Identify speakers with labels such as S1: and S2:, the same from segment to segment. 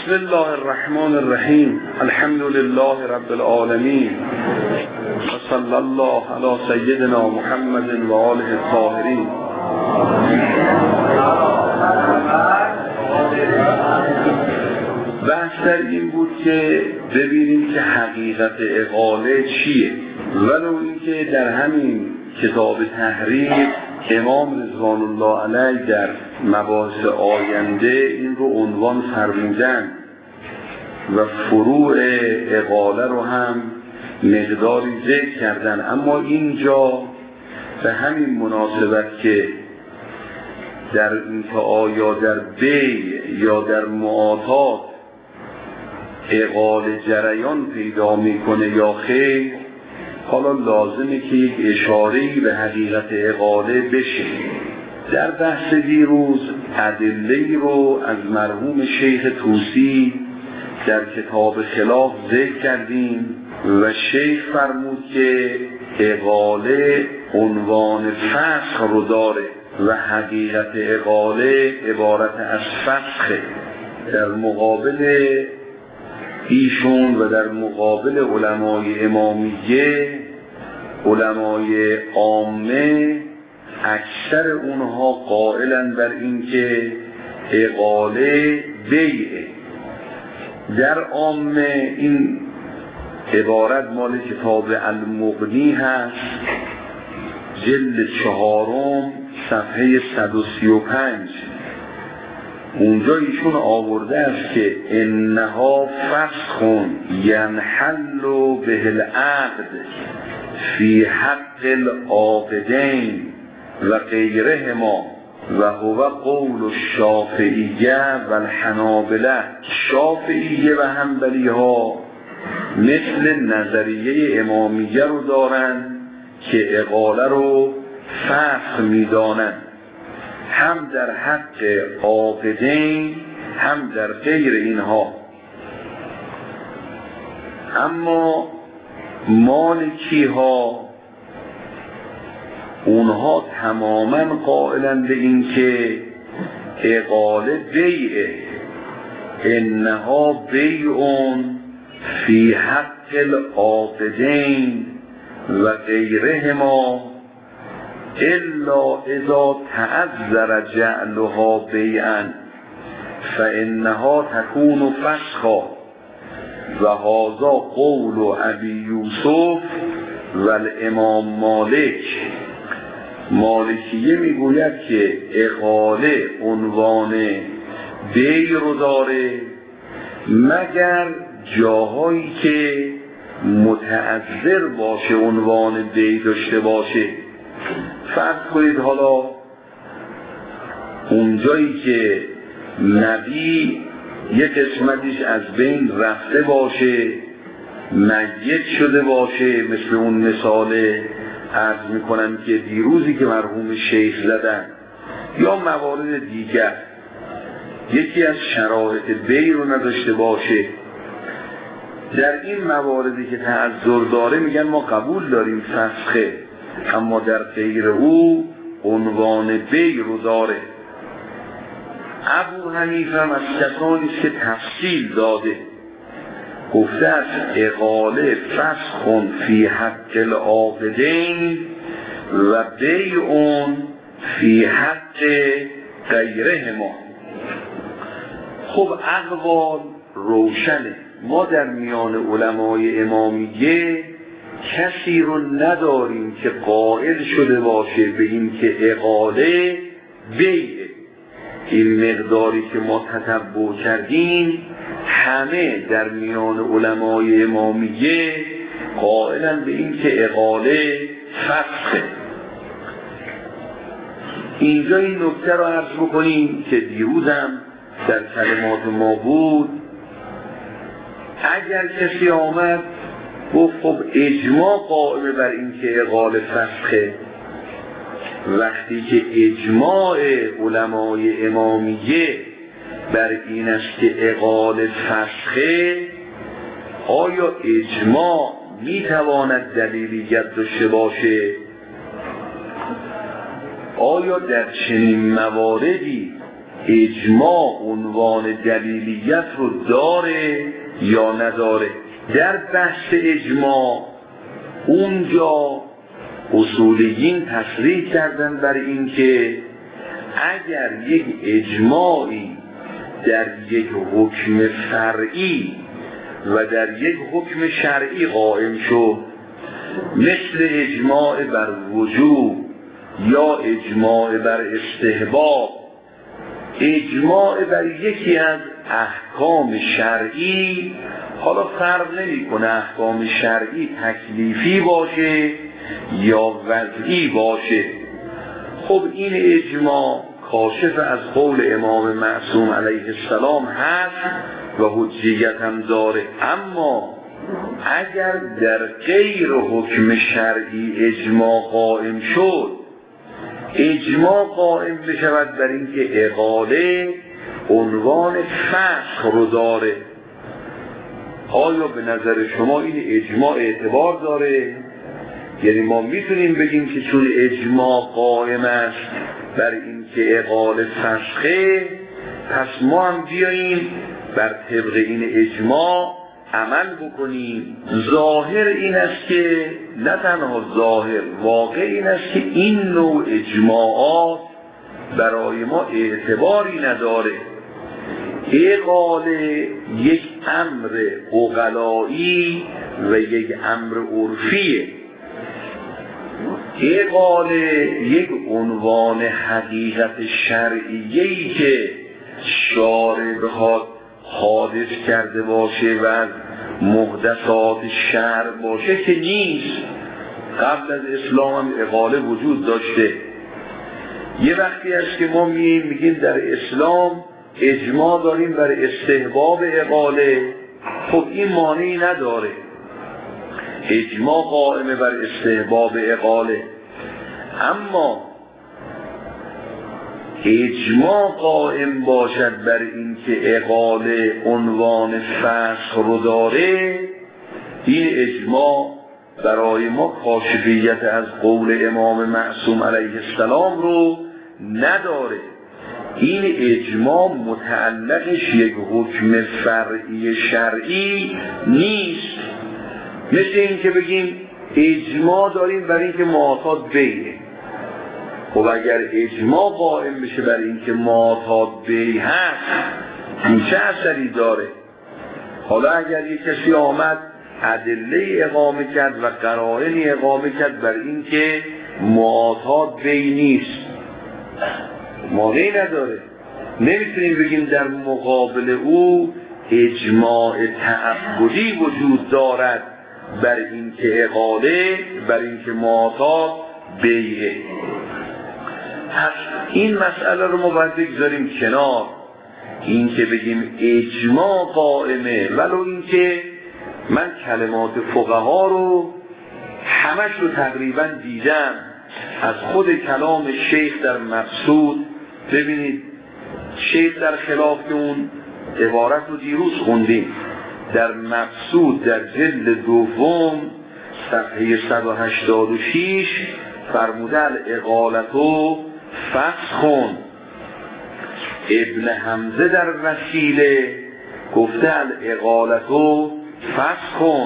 S1: بسم الله الرحمن الرحیم. الحمد لله رب العالمین و صلی الله علی سیدنا محمد و آله الطاهرین. بحث در این بود که ببینیم که حقیقت اقاله چیه، ولو اینکه در همین کتاب تحریر امام رضوان الله علیه در مباحث آینده این رو عنوان فرمودن و فروع اقاله رو هم مقداری ذکر کردن، اما اینجا به همین مناسبت که در انتها در بی یا در معاطات اقاله جریان پیدا میکنه یا خیر، حالا لازمه که یک اشاره‌ای به حقیقت اقاله بشه. در بحث دیروز ادله‌ای رو از مرحوم شیخ طوسی در کتاب خلاف ذکر کردیم و شیخ فرمود که اقاله عنوان فسخ رو داره و حقیقت اقاله عبارت از فسخه. در مقابل ایشون و در مقابل علمای امامیه، علمای عامه، اکثر اونها قائلن بر این که اقاله بیعه. در عامه این عبارت مال کتاب المغنی هست، جلد 4 صفحه 135. اونجا ایشون آورده است که انها فسخ ینحل به العقد فی حق العاقدین و غیرهما و هو قول الشافعیه و الحنابله. شافعیه و حنبلی ها مثل نظریه امامیه رو دارن که اقاله رو فسخ میدانن، هم در حق عاقدین هم در غیر اینها. اما مالکی ها اونها تماما قائلن به این که اقاله بیعه، انها بیعون فی حق العاقدین و غیرهما الا اذا تعذر جعلها بیعا فانها تكون فسخا و هذا قول ابی یوسف و الامام مالک. مالکیه میگوید که اقاله عنوان بیع رو داره مگر جاهایی که متعذر باشه عنوان بیع داشته باشه. فرض کنید حالا اونجایی که نبی یک قسمتیش از بین رفته باشه، میت شده باشه، مثل اون مثال عرض میکنم که دیروزی که مرحوم شیخ زدن، یا موارد دیگر یکی از شرایط بیع رو نداشته باشه، در این مواردی که تعذر داره میگن ما قبول داریم فسخه، اما در غیر او عنوان بیع رو داره. ابو حنیفه هم از کسانی که تفصیل داده، گفته است اقاله فسخ فی حق العاقدین و بیع فی حق غیرهما. خب اقوال روشنه. ما در میان علمای امامیه کسی رو نداریم که قائل شده باشه به این که اقاله بیعه. این مقداری که ما تتبع کردیم همه در میان علمای امامیه قائلن به این که اقاله فسخه. اینجا این نکته رو عرض بکنیم که دیروزم در کلمات ما بود. اگر کسی آمد گفت خب اجماع قائم بر این که اقاله فسخه، وقتی که اجماع علمای امامیه بر این است که اقاله فسخه، آیا اجماع میتواند دلیلیت داشته باشه؟ آیا در چنین مواردی اجماع عنوان دلیلیت رو داره یا نداره. در بحث اجماع اونجا اصولیین تصریح کردن بر این که اگر یک اجماعی در یک حکم فرعی و در یک حکم شرعی قائم شد، مثل اجماع بر وجوب یا اجماع بر استحباب، اجماع بر یکی از احکام شرعی، حالا فرق نمی‌کنه احکام شرعی تکلیفی باشه یا وضعی باشه، خب این اجماع کاشف از قول امام معصوم علیه السلام هست و حجیت هم داره. اما اگر در غیر حکم شرعی اجماع قائم شد، اجماع قائم بشود بر اینکه اقاله عنوان فسخ رو داره. آیا به نظر شما این اجماع اعتبار داره؟ یعنی ما میتونیم بگیم که چون اجماع قائم است بر اینکه اقاله فسخه، پس ما هم بیاییم بر طبق این اجماع عمل بکنیم. ظاهر این است که نه تنها ظاهر، واقع این است که این نوع اجماعات برای ما اعتباری نداره. اقاله یک امر عقلایی و یک امر عرفیه. اقاله یک عنوان حقیقت شرعیه‌ای که شارع بخواد حادث کرده باشه و از محدثات شرع باشه که نیست. قبل از اسلام هم اقاله وجود داشته. یه وقتی است که ما میگیم در اسلام اجماع داریم بر استحباب اقاله، خب این مانعی نداره، اجماع قائمه بر استحباب اقاله. اما اجماع قائم باشد بر اینکه اقاله عنوان فسخ رو داره، این اجماع برای ما کاشفیت از قول امام معصوم علیه السلام رو نداره. این اجماع متعلقش یک حکم فرعی شرعی نیست. مثل این که بگیم اجماع داریم برای اینکه معتاد بیه. خب اگر اجماع قائم بشه برای اینکه معتاد بی هست، این چه اثری داره؟ حالا اگر یک کسی آمد ادله اقامه کرد و قرائنی اقامه کرد برای اینکه معتاد بی نیست، مانعی نداره. نمیتونیم بگیم در مقابل او اجماع تعبدی وجود دارد بر اینکه اقاله، بر اینکه معتاد بیه. پس این مسئله رو ما باید بگذاریم کنار. این که بگیم اجماع قائمه، ولو این که من کلمات فقها رو همش رو تقریبا دیدم، از خود کلام شیخ در مقصود. ببینید شیخ در خلاف اون عبارت رو دیروز خوندیم در مقصود در جلد دوم صفحه 186 فرموده الاقالتو فسخون. ابن حمزه در وسیله گفته الاقالتو فسخون.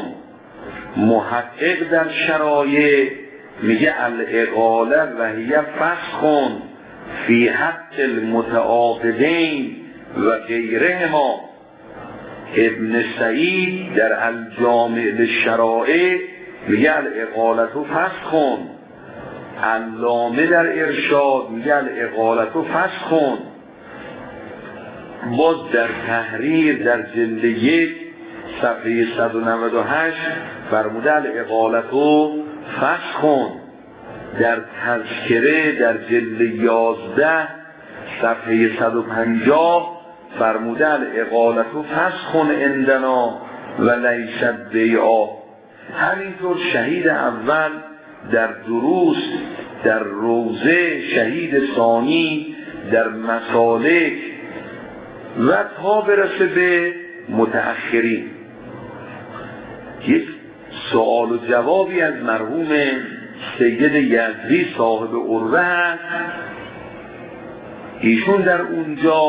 S1: محقق در شرایع میگه الاقاله و هی فسخون فی حق المتعاقدین و غیرهما. ابن سعید در الجامع للشرائع میگه الاقالتو فسخون. علامه در ارشاد میگه الاقالتو فسخون. باز در تحریر در جلد 1 صفحه 198 فرموده الاقالتو فسخون. در تذکره در جلد 11 صفحه 150 فرموده الاقالتو فسخون عندنا و لیست بیعا. همینطور شهید اول در دروس در روزه، شهید ثانی در مسالک و تا برسه به متأخرین. یک سوال و جوابی از مرحوم سید یزدی صاحب عروه هست ایشون در اونجا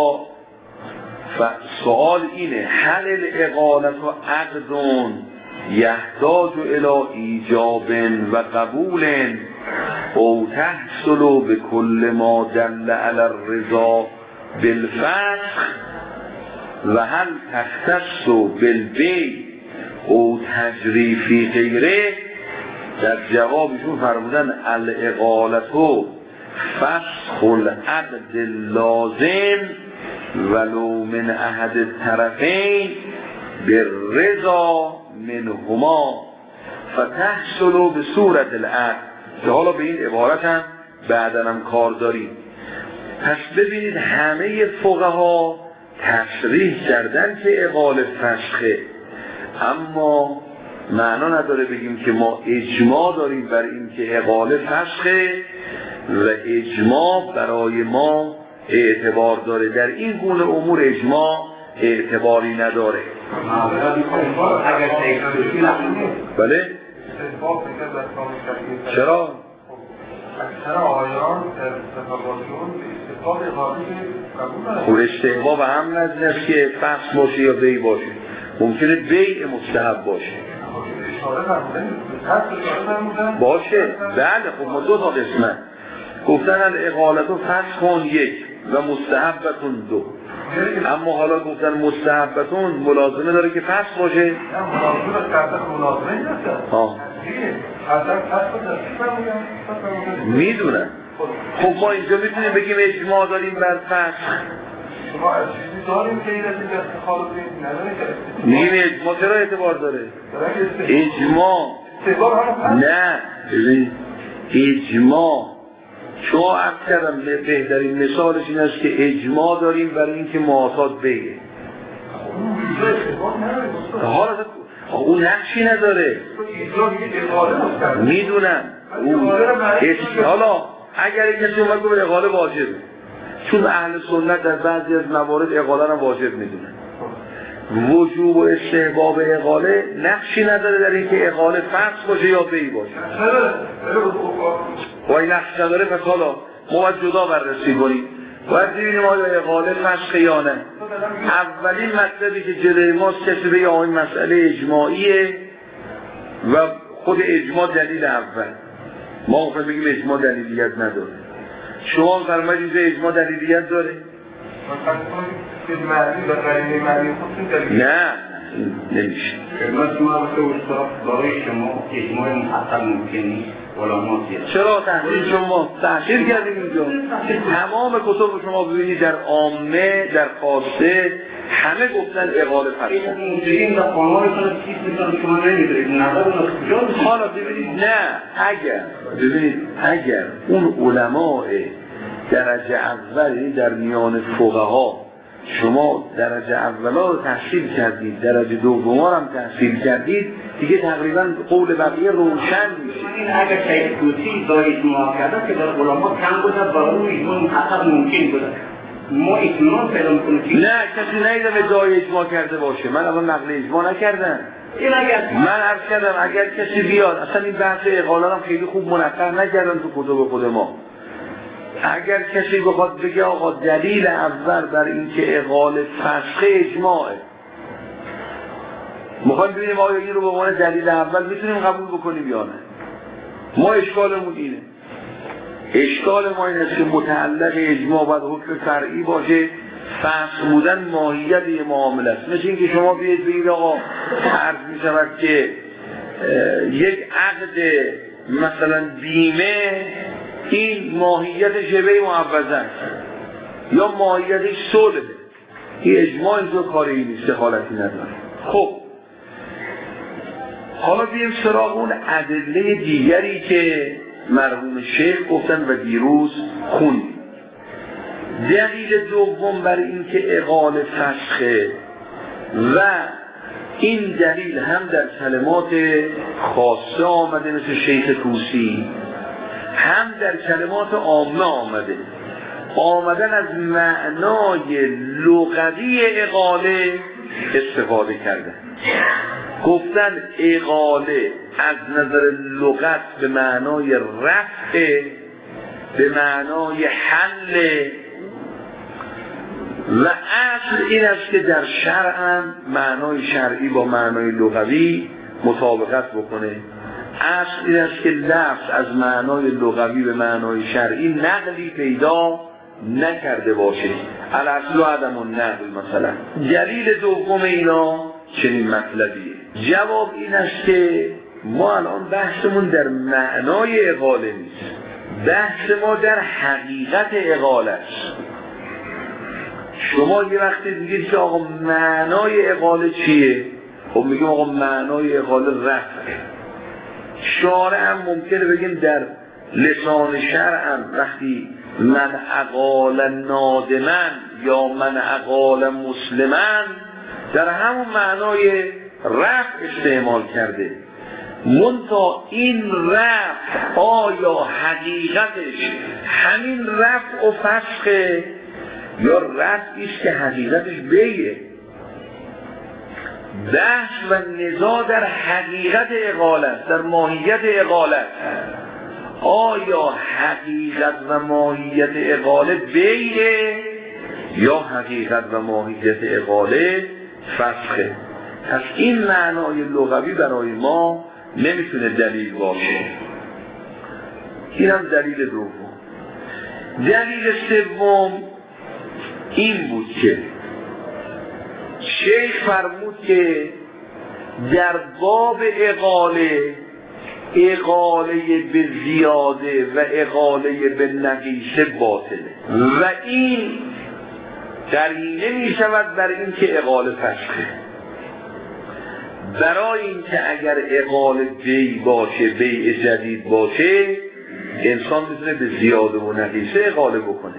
S1: سوال اینه هل الاقالت و عقدون یحتاج الی ایجاب و قبول او تحصل به کل ما دل علی الرضا بالفسخ و هل تختص بالبیع او تجری فی غیره. در جوابشون فرمودن الاقالت و فسخ العقد لازم ولو من احد الطرفین بالرضا منهما فتحصل به صورت العقد، که حالا به این عبارت هم بعداً هم کار داریم. پس ببینید همه فقها تصریح کردن که اقاله فسخه، اما معنا نداره بگیم که ما اجماع داریم بر این که اقاله فسخه و اجماع برای ما اعتبار داره. در این گونه امور اجماع اعتباری نداره. بله؟ چرا؟ خب استحباب هم نزدیست که فسخ باشه یا بیع باشه، ممکنه بیع مستحب باشه. باشه بله. خب ما دو تا قسمه گفتن الاقالت و فسخون یک و مستحبتون دو، اما حالا گفتن مستحبتون ملازمه داره که فسخ باشه. میدونم. خب ما اینجا میتونیم بگیم اجماع داریم بر فسخ.
S2: شما از چیزی داریم که این از این استخار رو نداره که
S1: میگیم اجماع چرا اعتبار داره؟ اجماع نه. اجماع شما عرض کردم بهترین مثالش این است که اجماع داریم برای اینکه معاصات بگه. حالا اون نقشی نداره. میدونم. حالا اگر کسی اومد گفت اقاله واجبه، چون اهل سنت در بعضی از موارد اقاله را واجب میدونن، وجوب و استحباب اقاله نقشی نداره در اینکه اقاله فسخ باشه یا بیع باشه. و این نقش نداره. پس حالا ما باید جدا بررسی کنیم، باید ببینیم آیا اقاله فسخ یا نه. اولین مطلبی که جلوی ماست کسی بگه این مسئله اجماعیه و خود اجماع دلیل اول. ما خواهیم بگیم اجماع دلیلیت نداره. شما فرمایید اینجا اجماع دلیلیت داره؟ نه نمیشه.
S3: برای شما اجماع محصل ممکن نیست.
S1: چرا تحصیل شما تحصیل کردیم اینجا؟ تمام کتب شما ببینید در عامه در خاصه همه گفتن اقاله فرسان. حالا ببینید نه اگر اون علماء درجه اول در میان فقها شما درجه اولا رو تحصیل کردید، درجه دوما هم تحصیل کردید، دیگه تقریبا قول بقیه روشن میشه.
S3: این اگر شیخ توسی با اجماع کرده که در علما کم بوده برای اون اجماع محقق ممکن بوده. ما اجماع پیدا میکنیم.
S1: نه کسی نیدم ادعای اجماع کرده باشه. من الان نقل اجماع نکردم. من عرض کردم اگر کسی بیاد، اصلا این بحث اقاله هم خیلی خوب منقح نکردن تو کتب خود ما. اگر کسی بخواد بگه آقا دلیل اول بر این که اقاله فسخ اجماعه، میخوایم ببینیم آیا این رو به عنوان دلیل اول میتونیم قبول بکنیم یا نه. ما اشکالمون اینه. اشکال ما این است که متعلق اجماع باید حکم فرعی باشه. فسخ بودن ماهیت یه معامله است. مثل اینکه شما بیاید بگید آقا عرض میشود که یک عقد مثلا بیمه این ماهیت شبه معوضه است یا ماهیتش صلحه. این اجماع اینجا کاری نیست، دخالتی نداره. خب حالا بیایم سراغ اون ادله دیگری که مرحوم شیخ گفتن و دیروز خوندیم. دلیل دوم بر این که اقاله فسخه و این دلیل هم در کلمات خاصه آمده مثل شیخ طوسی، هم در کلمات عامه آمدن از معنای لغوی اقاله استفاده کردن. گفتن اقاله از نظر لغت به معنای رفع، به معنای حل و اصل این است که در شرع هم معنای شرعی با معنای لغوی مطابقت بکنه. اصل این است که لفظ از معنای لغوی به معنای شرعی نقلی پیدا نکرده باشه. الاصل عدم النقل مثلا. دلیل دوم اینا چنین مطلبیه. جواب این است که ما الان بحثمون در معنای اقاله نیست، بحث ما در حقیقت اقاله است. شما یه وقتی میگید که آقا معنای اقاله چیه؟ خب میگیم آقا معنای اقاله رفعه. شارع هم ممکنه بگیم در لسان شرع هم وقتی من اقال نادمن یا من اقال مسلمن در همون معنای رفع استعمال کرده. منتها این رفع آیا حقیقتش همین رفع و فسخه یا رفعیست که حقیقتش بیه؟ بحث و نزاع در حقیقت اقاله، در ماهیت اقاله. آیا حقیقت و ماهیت اقاله بیه یا حقیقت و ماهیت اقاله فسخه؟ پس این معنای لغوی برای ما نمیتونه دلیل باشه. این هم دلیل دوم. دلیل سوم این بود که شیخ فرمود که در باب اقاله به زیاده و اقاله به نقیصه باطله و این قرینه می شود برای این که اقاله فسخه. برای این که اگر اقاله بی باشه، بیع جدید باشه، انسان میتونه به زیاده و نقیصه اقاله بکنه.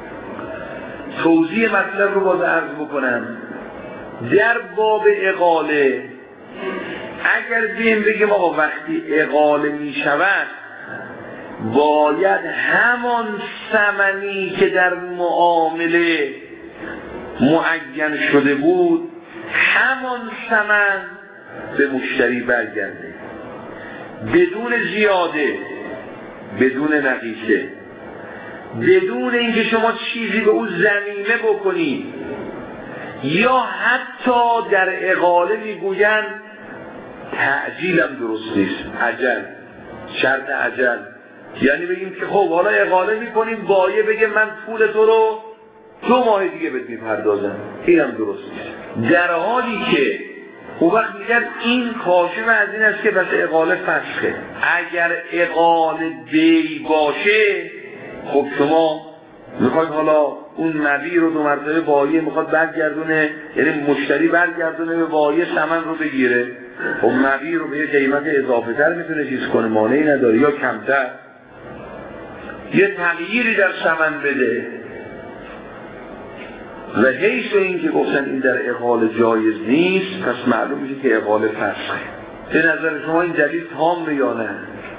S1: توضیح مطلب رو باز عرض بکنم. در باب اقاله اگر بگیم آقا وقتی اقاله می شود باید همان ثمنی که در معامله معین شده بود همان ثمن به مشتری برگرده، بدون زیاده، بدون نقیصه، بدون اینکه شما چیزی به او ضمیمه بکنید. یا حتی در اقاله میگویند تعجیل هم درست نیست، عجل، شرط عجل. یعنی بگیم که خب حالا اقاله میکنیم، بایه بگه من پول تو رو 2 ماه دیگه بهت میپردازم، این هم درست نیست. در حالی که اون وقت میگن این کاشف از این است که بس اقاله فسخه. اگر اقاله بی باشه خب شما میخواید حالا اون مبیع رو 2 مرتبه بایه میخواد برگردونه، یعنی مشتری برگردونه به بایه ثمن رو بگیره. خب مبیع رو به یه قیمت اضافه تر میتونه چیز کنه، مانعی نداره، یا کمتر، یه تغییری در ثمن بده. و حیث این که گفتن این در اقاله جایز نیست، پس معلوم میشه که اقاله فسخه. به نظر شما این دلیل تام یا نه؟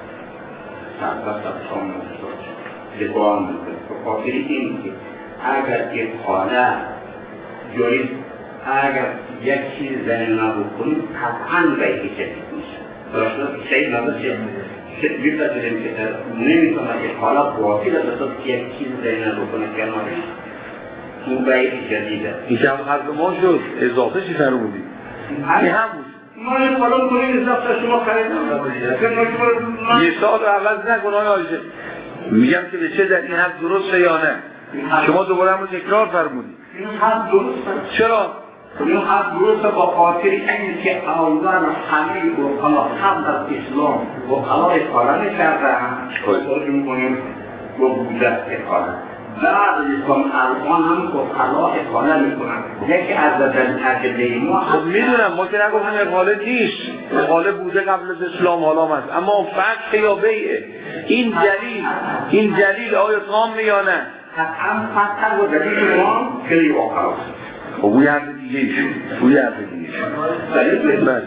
S3: تام لگام بخاطر این که اگر اقاله جایز، اگر یک چیز زنی نبکنیم قطعاً بیعی جدید میشه. درسته شاید نباشه بپذیریم که نمیتونه اقاله باطل است که یک چیز زنی نبکنه کنارش اون بیع جدیده.
S1: این که هم حرف ما شد، اضافه چی فرمودی؟ این هم بود.
S3: ما این کلام کنیم اضافه شما خریدم.
S1: یه سال رو عوض نکن آقای آیشه. میگم که به چه در این حرف درسته یا نه؟ شما دوباره همون تکرار فرمودی.
S3: این حرف درسته.
S1: چرا؟
S3: این حرف درسته با خاطر این که اول همه وکلا قبل از اسلام وکلا اقاله می‌کردن. خود می‌کنیم و بوده اقاله. بعد از اسلام الان هم وکلا اقاله می‌کنن. یکی از دلایل ما
S1: خب میدونم، ما که نگفتیم اقاله نیست، اقاله بوده قبل از اسلام حالا هست، اما فسخ یا بیعه. این دلیل آیا تام یا نه؟
S3: هم فسخ و دلیل ما خیلی واقعا
S1: خب اوی حرف دیگه ایشون
S3: دلیل
S1: بله.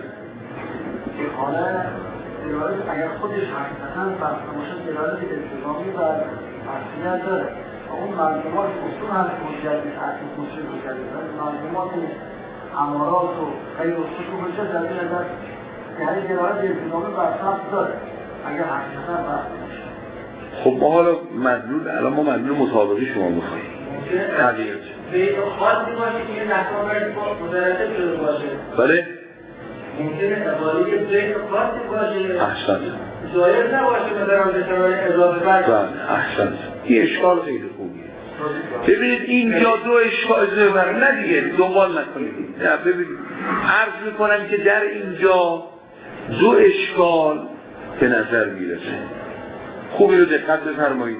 S2: اگر خودش حقیقتاً فرض باشه دلالت الزامی و اصلیت داره. اون معلومات اصول هم مجدد اصل اصول مجدد معلومات امارات و غیر اصول مجدد در این نظر یعنی دلالت الزامی و اصل داره اگر حقیقتاً فرض باشه.
S1: خب ما حالا مدلول، الان ما مدلول مطابقی شما میخواییم.
S2: بیت خاصی باشه که این احکامش مترتب شده باشه.
S1: بله؟
S2: ممکنه اقاله که بیت خاصی باشه.
S1: احسنت.
S2: جایز نباشه مثلا به شرایط اضافه بر.
S1: بله احسنت. این اشکال خیلی خوبیه. ببینید اینجا دو اشکال نه دیگه دنبال نکنید. ببینید عرض میکنم که در اینجا دو اشکال به نظر میرسه. خوبی رو دقت بفرمایید.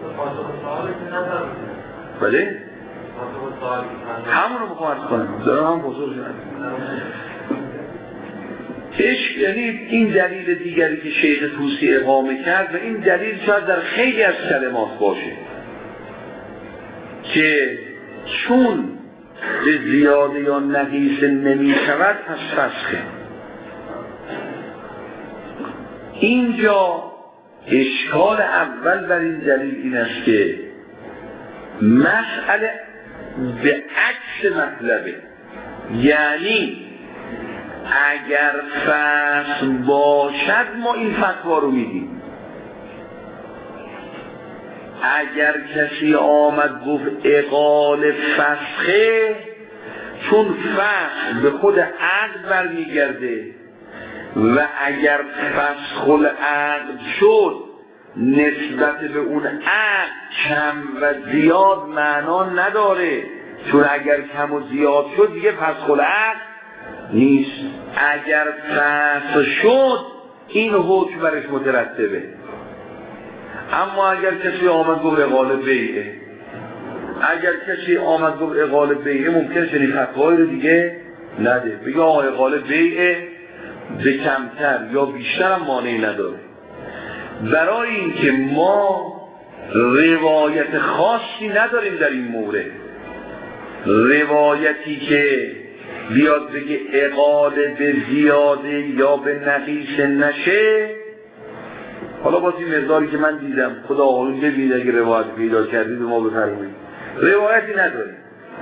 S1: بله؟ همون رو بخوام عرض کنم. دارم هم بزرگ شدن. یعنی این دلیل دیگری که شیخ طوسی اقامه کرد و این دلیل شاید در خیلی از کلمات باشه که چون به زیاده یا نقیصه نمی شود پس فسخه. اینجا اشکال اول بر این دلیل این است که مسئله به عکس مطلبه، یعنی اگر فصل باشد ما این فتوا رو میدیم. اگر کسی آمد گفت اقال فسخه، چون فسخ به خود عقد برمیگرده و اگر فسخ العقد شد نسبت به اون عقد کم و زیاد معنا نداره، چون اگر کم و زیاد شد دیگه فسخ العقد نیست. اگر فسخ شد این حکم برش مترتبه. اما اگر کسی آمد گفت اقاله بیعه، اگر کسی آمد گفت اقاله بیعه ممکنه چنین فتوایی رو دیگه نده، بگه آقا اقاله بیعه به کمتر یا بیشتر هم مانعی نداره. برای اینکه ما روایت خاصی نداریم در این مورد، روایتی که بیاد بگه اقاله به زیاده یا به نقیصه نشه. حالا باز این مقداری که من دیدم خدا آقایون ببینید اگه روایت پیدا کردید ما بفرمایید، روایتی نداریم.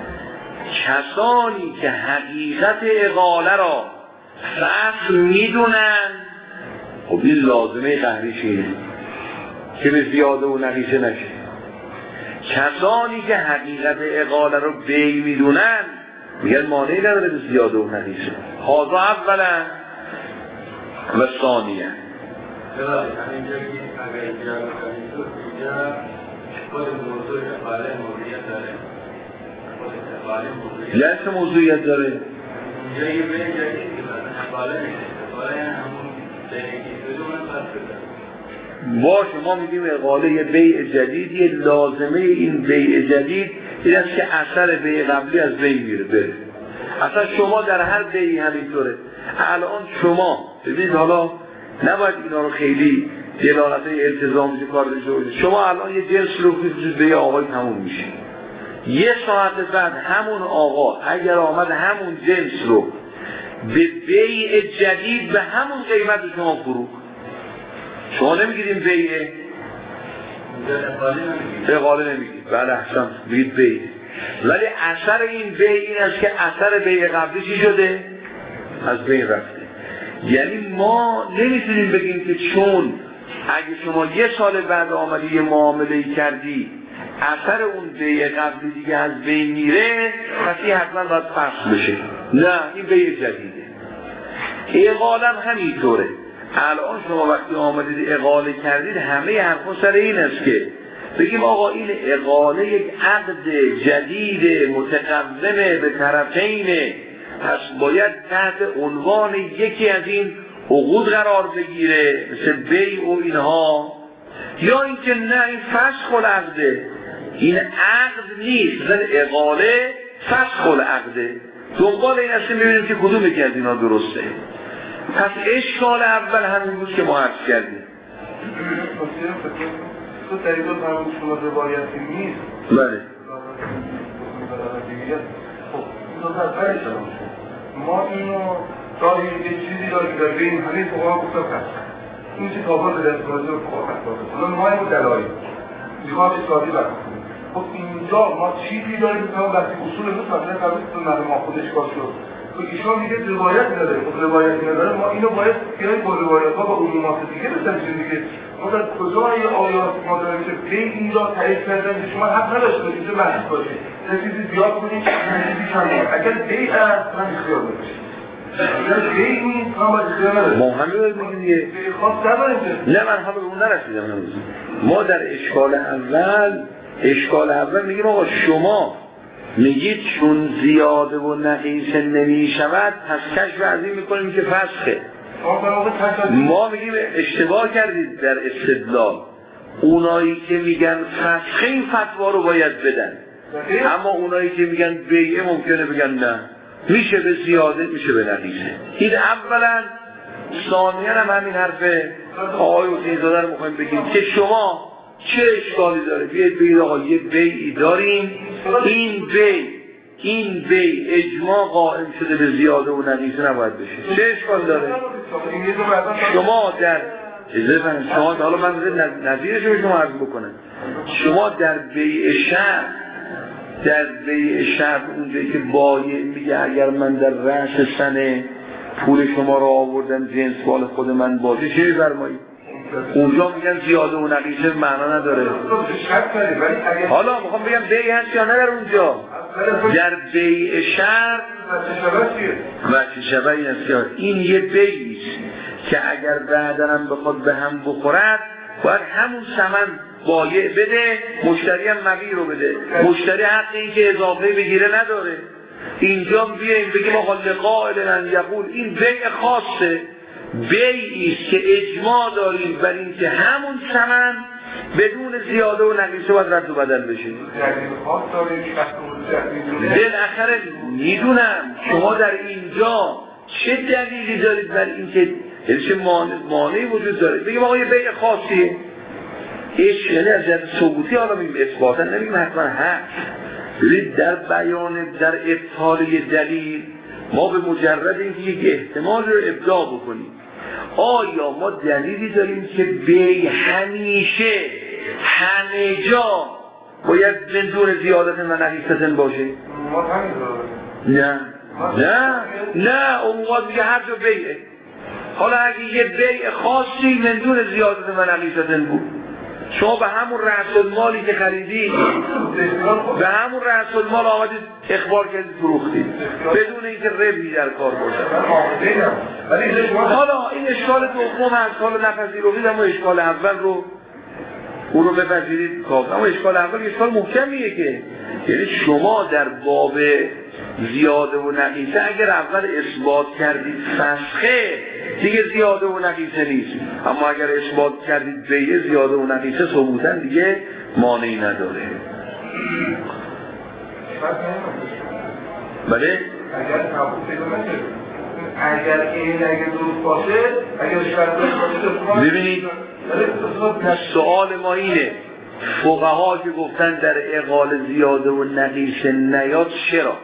S1: کسانی که حقیقت اقاله را فصل میدونن، خب این لازمه قهریش اینه که به زیاده و نقیصه نشه. کسانی که حقیقت اقاله رو بیع میدونن میگن مانعی نداره به زیاده و نقیصه. هذا اولا و ثانیا.
S4: همینجا که اگر زیاده و نقیصه رو دیگر خود موضوع اقاله موضوعیت داره، خود اقاله موضوعیت
S1: لسه موضوعیت داره.
S4: اونجا یه بیع جدید که اقاله میشه، اقاله همون بیعی بدون فصل
S1: باشه، ما میگیم اقاله یه بیع جدیدی، لازمه این بیع جدید این است که اثر بیع قبلی از بین میره بره. اصلا شما در هر بیعی همینطوره. الان شما ببینید، حالا نباید اینا رو خیلی دلالت التزامی کار بشه. شما الان یه جنس رو بفرستید به یه آقای تموم میشه، یه ساعت بعد همون آقا اگر آمد همون جنس رو به بیع جدید به همون قیمت شما فروخت، شما نمیگیدیم بیعه؟ اقاله نمیگید. بله احسن بگید بیعه. ولی اثر این بیع این است که اثر بیع قبلی چی شده؟ از بین رفته. یعنی ما نمیتونیم بگیم که چون اگه شما یه سال بعد آمدی یه معامله کردی اثر اون بیع قبلی دیگه از بین میره پس این حتما باید فسخ بشه. نه، این بیع جدیده. اقاله هم همینطوره. الان شما وقتی آمدید اقاله کردید همه حرفا سر این است که بگیم آقا این اقاله یک عقد جدید متقومه به طرفین، پس باید تحت عنوان یکی از این عقود قرار بگیره مثل بیع و اینها، یا اینکه نه این فسخ العقده، این عقد نیست ولی اقاله فسخ العقده. دنبال این هستیم ببینیم که کدوم یکی از اینا درسته. پس اشکال اول همین بود که ما عرض کردیم.
S4: تو طریقات همون شما روایتی نیست.
S1: بله.
S4: ما اینو داری یه چیزی داری در بین همین فقها گفتم هست. این چی تابع به دست بازی رو فقها هست بازی. حالا ما اینو دلایی میخواد اصلاحی برکنیم. خب اینجا ما چیزی داریم که وقتی اصول مثل مثلا قبل تو نظر ما خودش کار شد ایشان میگه روایت نداره. خب روایت نداره، ما اینو باید بیاییم با روایت ها با علومات دیگه بسنجیم دیگه. ما در کجا یه آیات ما داریم که به اینجا تایید کردن شما حق نداشته باشید اینجا محدود باشید. یه چیزی زیاد کنید، یه چیزی کم کنید. اگر بیع است من اختیار باشید. اگر بیع نیست من باید اختیار نداریم.
S1: ما همه باید بگیم دیگه.
S4: خواست نداریم که.
S1: نه من همه به اون نرسیدم هنوز. ما در اشکال اول میگیم آقا شما میگید چون زیاده و نقیصه نمیشود پس کشف عظیم میکنیم که فسخه. ما میگیم اشتباه کردید در استدلال. اونایی که میگن فسخه این فتوا رو باید بدن، اما اونایی که میگن بیعه ممکنه بگن نه، میشه به زیاده میشه به نقیصه. این اولا. ثانیا هم همین حرف آقای حسین زاده رو میخوایم بگیم که شما چه اشکالی داره بیاید بگید آقا یه بیعی داریم، این بیع اجماع قائم شده به زیاده و نقیصه نباید بشه. چه اشکال داره؟ شما در شما حالا من نظیرش رو شما عرض بکنم. شما در بیع شرط اونجایی که بایع میگه اگر من در رأس سنه پول شما رو آوردم جنس مال خود من باشه چه می‌فرمایید؟ اونجا میگن زیاده و نقیصه معنا نداره. حالا میخوام بگم بیع هست یا نه در اونجا؟ در بیع شرط وچه شبه این است. این یه بیعیست که اگر بعداً هم بخواد به هم بخورد باید همون ثمن بایع بده، مشتری هم مبیع رو بده. مشتری حق این که اضافه بگیره نداره. اینجا بیاییم بگیم آقا لقائل من یقول این بیع خاصه، بیعیست که اجماع داریم بر این که همون ثمن بدون زیاده و نقیصه باید رد و بدل بشه. بالاخره میدونم شما در اینجا چه دلیلی دارید بر این که چه مانعی وجود داره. بگیم آقا یه بیع خاصیه، یعنی از جهت ثبوتی حالا میگیم اثباتا نمیگیم حتما هست. در بیان در ابطال دلیل ما به مجرد اینکه یک احتمال رو ابداع بکنیم آیا ما دلیلی داریم که بیع همیشه همه جا باید بدون زیادت و نقیصت باشه؟ نه اون وقت دیگه هر جا بیعه. حالا اگه یه بیع خاصی بدون زیادت و نقیصت بود شما به همون رأس المالی که خریدید به همون رأس المال آمدید اخبار کردید فروختید بدون اینکه ربحی در کار باشه. حالا این اشکال دوم هست، حالا نپذیرید اما اشکال اول رو اون رو بپذیرید کافی. اما اشکال اول اشکال محکمیه که یعنی شما در باب زیاده و نقیصه اگر اول اثبات کردید فسخه دیگه زیاده و نقیصه نیست، اما اگر اثبات کردید بیعه زیاده و نقیصه ثبوتاً دیگه مانعی نداره. بله؟
S4: اگر این درست باشه اگر شرط باشه
S1: ببینید سوال ما اینه فقها که گفتن در اقال زیاده و نقیصه نیاد چرا؟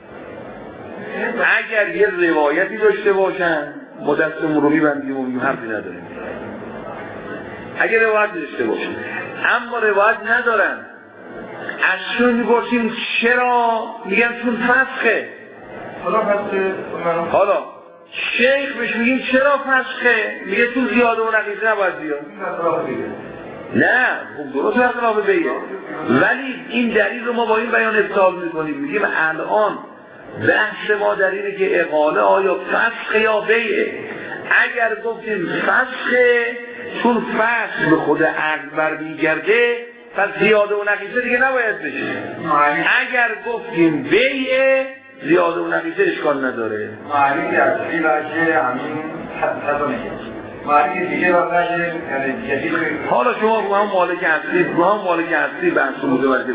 S1: اگر یه روایتی داشته باشن ما دستمون رو میبندیم و میگیم حرفی نداریم. اگر روایت داشته باشن اما روایت ندارن از چون میگوشیم چرا؟ میگن چون فسخه. حالا شیخ بهش میگیم چرا فسخه؟ میگه تو زیاده و نقیصه نباید بیاد. نه خب درست اختلاف بیعه، ولی این دلیل رو ما با این بیان ابطال میکنیم. میگیم الان بحث ما در اینه که اقاله آیا فسخه یا بیعه. اگر گفتیم فسخه چون فسخ به خود عقل برمیگرده پس زیاده و نقیصه دیگه نباید بشه. اگر گفتیم بیعه زیاده و نقیصه اشکال نداره.
S4: معنی اصلی باشه همین حتی میگه معنی دیگه باشه جدید.
S1: حالا شما رو هم مالک اصلی بحث متوجه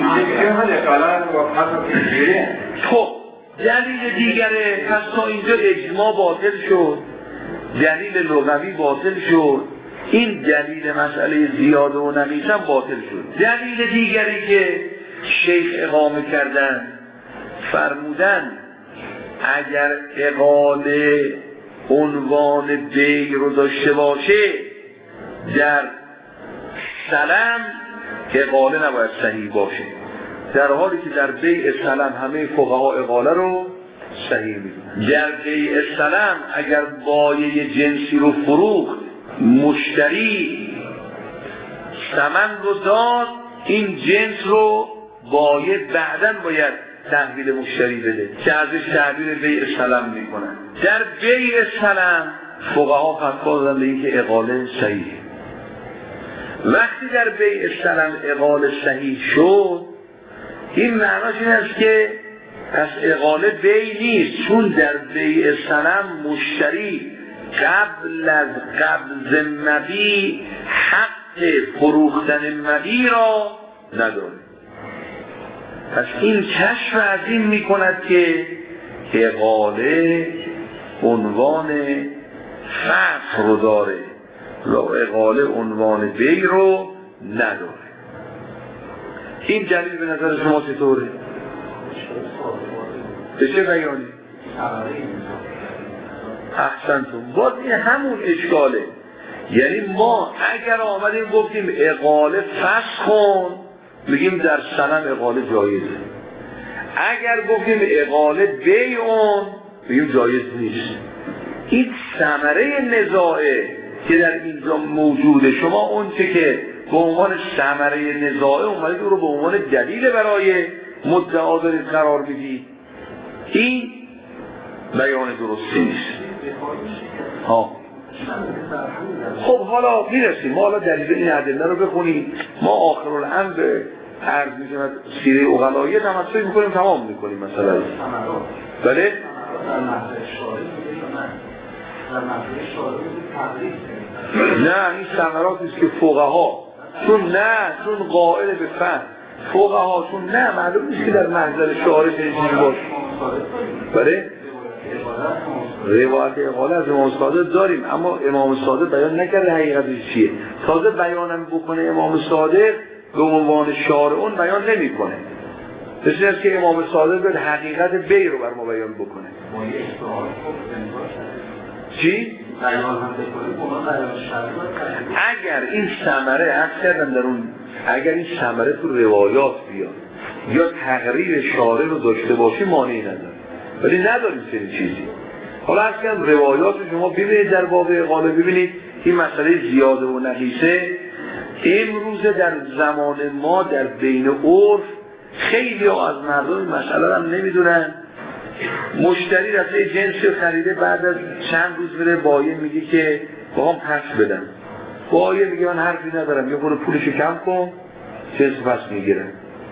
S1: خب دلیل دیگره. پس تا اینجا اجماع باطل شد، دلیل لغوی باطل شد، این دلیل مسئله زیاده و نقیصه باطل شد. دلیل دیگری که شیخ اقامه کردن فرمودن اگر اقاله عنوان بیع رو داشته باشه در سلم اقاله نباید صحیح باشه، در حالی که در بیع سلم همه فقها اقاله رو صحیح میدونن. در بیع سلم اگر بایع جنسی رو فروخت، مشتری ثمن رو داد، این جنس رو بایع بعداً باید تحویل مشتری بده که ازش تعبیر بیع سلم میکنن. در بیع سلم فقها فتوا دادن به اینکه اقاله صحیحه. وقتی در بیع سلم اقاله صحیح شد، این معناش این است که پس اقاله بیع نیست، چون در بیع سلم مشتری قبل از قبض مبیع حق فروختن مبیع را نداره. پس این کشف از این می کند که اقاله عنوان فسخ رو داره و اقاله عنوان بیع رو نداره. این دلیل به نظر شما چطوره؟ به چه بیانی؟ احسنتون. باز این همون اشکاله. یعنی ما اگر آمدیم گفتیم اقاله فسخ کن، میگیم در سلم اقاله جایزه. اگر گفتیم اقاله بیعون، میگیم جایز نیست. این ثمره نزاعه که در اینجا موجوده. شما اون چه که به عنوان ثمره نزاعه اومدید او رو به عنوان دلیل برای مدعا دارید قرار میدید. این بیان درستی نیست. خب حالا میرسیم، ما حالا دلیل این ادله رو بخونیم. ما آخرالامر به عرض میشود سیره اغلایه تمثل میکنیم، تمام میکنیم مثلا. بله؟ نه، این ثمراتی است که فقها چون قائل به فهم فقها چون نه معلوم نیست که در محضر شارع چنین باشه. بله؟ روایت اقاله از امام صادق داریم، اما امام صادق بیان نکرده حقیقتش چیه. تازه بیانم بکنه امام صادق به عنوان شارعون بیان نمیکنه. مثل است که امام صادق به حقیقت بیع رو بر ما بیان بکنه. چی؟ اگر این ثمره عرض کردم در اون، اگر این ثمره تو روایات بیاد یا تقریر شارع رو داشته باشی مانعی نداره، ولی نداریم چنین چیزی. حالا عرض کردم روایات رو شما ببینید در باب اقاله، ببینید این مسئله زیاده و نقیصه امروز در زمان ما در بین عرف خیلی از مردم این مسئله هم نمیدونن. مشتری رفته جنسی خریده، بعد از چند روز میره بایع میگه که باهم پس بدم. بایع میگه من حرفی ندارم، یه خورده پولشو کم کن، جنس پس میگیره،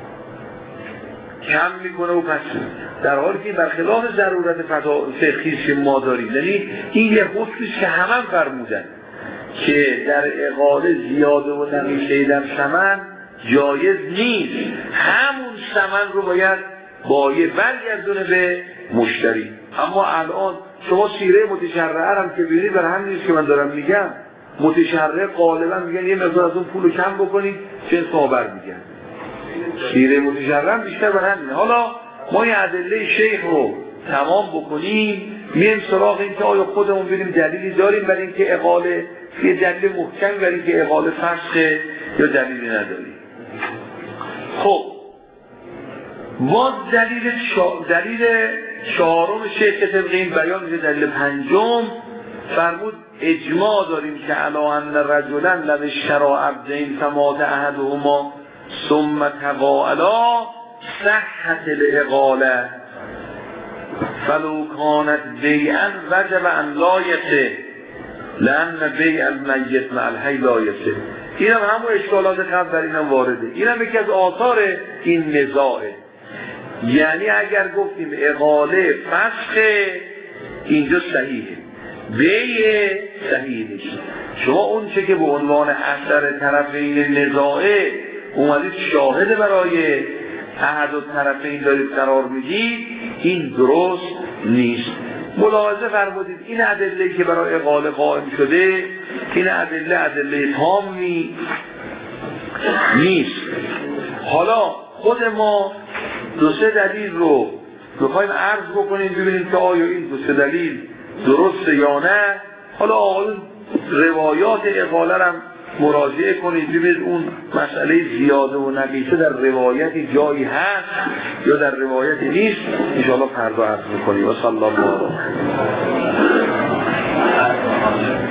S1: کم میکنه و پس میگیره، در حالی که برخلاف ضرورت فقهی که ما داریم. یعنی این یه حکمیست که همه فرمودن که در اقاله زیاده و نقیصه در ثمن جایز نیست. همون ثمن رو باید بایع برگردونه به مشتری. اما الان شما سیره متشرعه هم که ببینید، برای همین نیست که من دارم میگم متشرعه غالبا میگن یه مقدار از اون پولو کم بکنید چه صابر میگن. سیره متشرعه هم بیشتر برای همین. حالا ما یه ادله شیخ رو تمام بکنیم، میایم سراغ این که آیا خودمون ببینیم دلیلی داریم برای اینکه اقاله، یه دلیل محکمی برای اینکه اقاله فسخه یا دلیلی نداریم. خب باز دلیل چهارم شیخ که طبق این بیان میشه دلیل پنجم فرمود اجماع داریم که علا ان رجلا لو اشتری عبدین فمات احدهما ثم تقاعدا صحت الاقاله فلو کانت بیعا وجب ان لا یصح لان بیع المیت مع الحی لا یصح. این هم همون اشکالات قبل در این هم وارده. این هم یکی از آثار این نزاعه. یعنی اگر گفتیم اقاله فسخه اینجا صحیحه، بیع صحیح نیست. شما اون چه که به عنوان اثر طرفین نزاعه اومدید شاهد برای احد الطرفین دارید قرار میدید، این درست نیست. ملاحظه فرمودید این ادله که برای اقاله قائم شده، این ادله تامی نیست. حالا خود ما دو سه دلیل رو میخوایم عرض بکنیم ببینیم که آیا این دو سه دلیل درسته یا نه. حالا آقایون روایات اقاله هم مراجعه کنید ببینید اون مسئله زیاده و نقیصه در روایتی جایی هست یا در روایتی نیست، ان شاء الله فردا عرض می‌کنیم. و صلی الله علیه